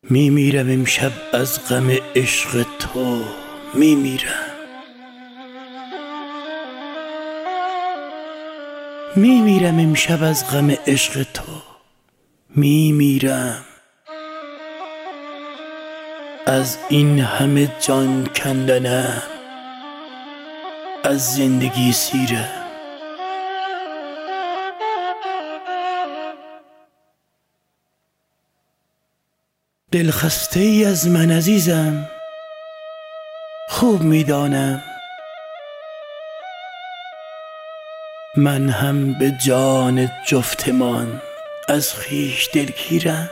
میمیرم امشب از غم عشق تو، میمیرم امشب از غم عشق تو، میمیرم از این همه جان کندنم، از زندگی سیرم. دلخسته ای از من عزیزم، خوب میدانم من هم به جان جفتمان از خویش دلگیرم.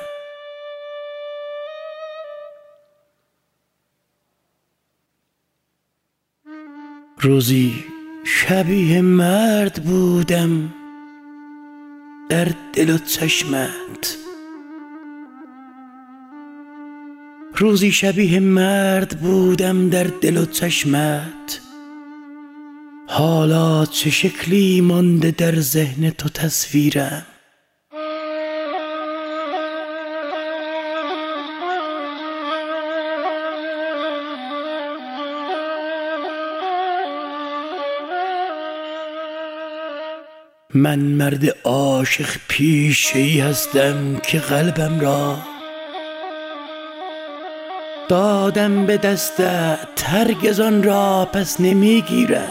روزی شبیه مرد بودم در دل و چشمت، روزی شبیه مرد بودم در دل و چشمت، حالا چه شکلی مانده در ذهن تو تصویرم. من مرد عاشق پیشه‌ای هستم که قلبم را دادم به دستت، هرگز آن را پس نمیگیرم.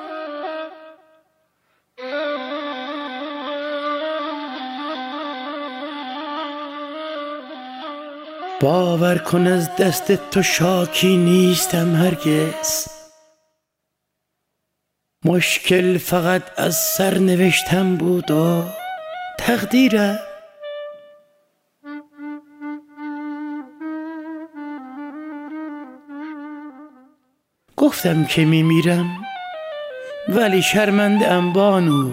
باور کن از دست تو شاکی نیستم هرگز، مشکل فقط از سرنوشتم بود و تقدیرم. گفتم که میمیرم ولی شرمنده ام بانو،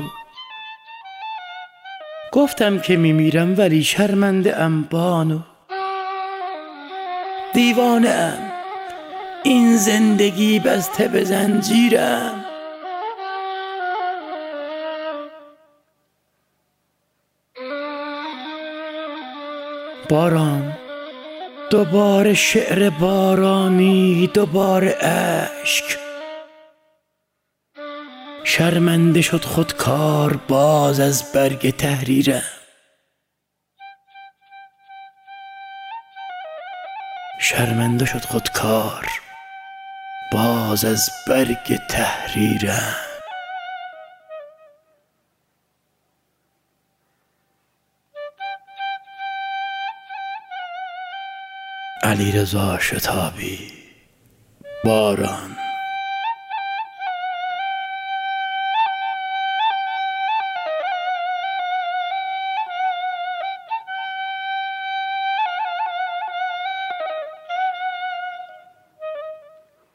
گفتم که میمیرم ولی شرمنده ام بانو. دیوانه ام، این زندگی بسته به زنجیرم. باران، دوباره شعر بارانی، دوباره اشک، شرمنده شد خودکار باز از برگ تحریرم. شرمنده شد خودکار باز از برگ تحریرم. علیرضا شتابی، باران.